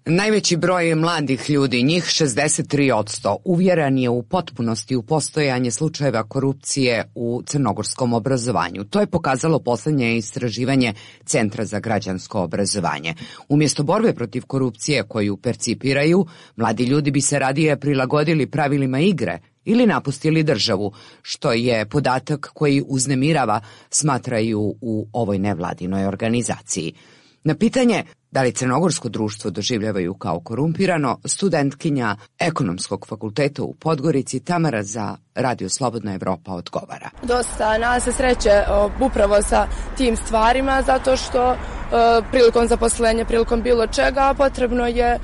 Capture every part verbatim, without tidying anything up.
Najveći broj mladih ljudi, njih šezdeset tri posto, uvjeren je u potpunosti u postojanje slučajeva korupcije u crnogorskom obrazovanju. To je pokazalo posljednje istraživanje Centra za građansko obrazovanje. Umjesto borbe protiv korupcije koju percipiraju, mladi ljudi bi se radije prilagodili pravilima igre ili napustili državu, što je podatak koji uznemirava, smatraju u ovoj nevladinoj organizaciji. Na pitanje da li crnogorsko društvo doživljavaju kao korumpirano, studentkinja Ekonomskog fakulteta u Podgorici Tamara za Radio Slobodna Evropa odgovara. Dosta nas se sreće upravo sa tim stvarima, zato što prilikom zaposlenja, prilikom bilo čega, potrebno je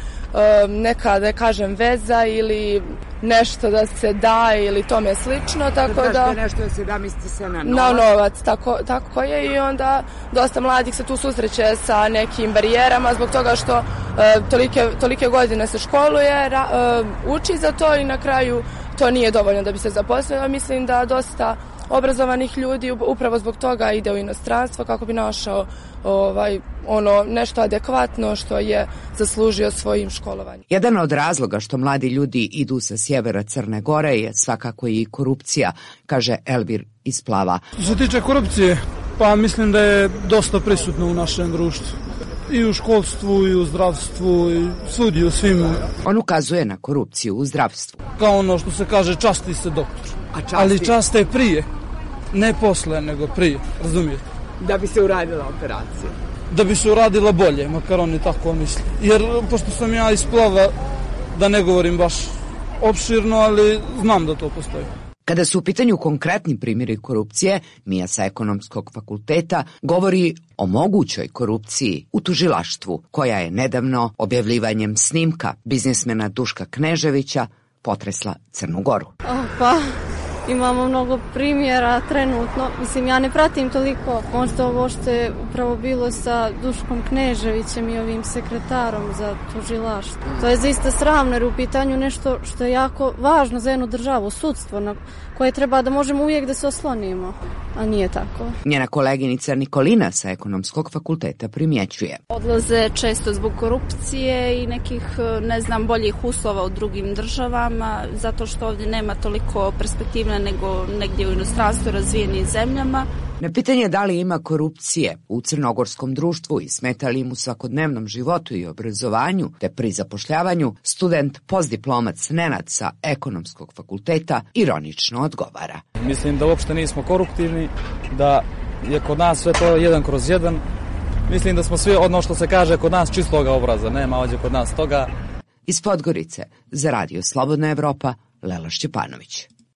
neka, da kažem, veza ili nešto da se da ili tome slično, tako da... Da nešto da se da, misli se na novac. Na novac, tako, tako je, i onda dosta mladih se tu susreće sa nekim barijerama zbog toga što e, tolike, tolike godine se školuje, ra, e, uči za to i na kraju to nije dovoljno da bi se zaposlio. Mislim da dosta obrazovanih ljudi upravo zbog toga ide u inostranstvo kako bi našao ovaj, ono nešto adekvatno što je zaslužio svojim školovanjem. Jedan od razloga što mladi ljudi idu sa sjevera Crne Gore je svakako i korupcija, kaže Elvir iz Plava. Što se tiče korupcije, pa mislim da je dosta prisutno u našem društvu. I u školstvu, i u zdravstvu, i svudi, u svim. On ukazuje na korupciju u zdravstvu. Kao ono što se kaže, časti se doktor. A časti... Ali časte prije. Ne posle, nego prije, razumijete? Da bi se uradila operacija. Da bi se uradila bolje, makar oni tako misle. Jer, pošto sam ja iz Plava, da ne govorim baš opširno, ali znam da to postoji. Kada su u pitanju konkretni primjeri korupcije, Mija sa Ekonomskog fakulteta govori o mogućoj korupciji u tužilaštvu, koja je nedavno objavljivanjem snimka biznismena Duška Kneževića potresla Crnu Goru. Opa. Imamo mnogo primjera trenutno. Mislim, ja ne pratim toliko možda ovo što je upravo bilo sa Duškom Kneževićem i ovim sekretarom za tužilaštvo. To je zaista sramno jer u pitanju nešto što je jako važno za jednu državu, sudstvo na koje treba da možemo uvijek da se oslonimo, a nije tako. Njena koleginica Nikolina sa Ekonomskog fakulteta primjećuje. Odlaze često zbog korupcije i nekih, ne znam, boljih uslova u drugim državama, zato što ovdje nema toliko perspektive nego negdje u inostranstvu razvijenim zemljama. Na pitanje da li ima korupcije u crnogorskom društvu i smeta li im u svakodnevnom životu i obrazovanju te pri zapošljavanju, student postdiplomac Nenad sa Ekonomskog fakulteta ironično odgovara. Mislim da uopšte nismo koruptivni, da je kod nas sve to jedan kroz jedan. Mislim da smo svi, ono što se kaže, kod nas čistoga obraza, nema ovdje kod nas toga. Iz Podgorice za Radio Slobodna Evropa, Lela Šćepanović.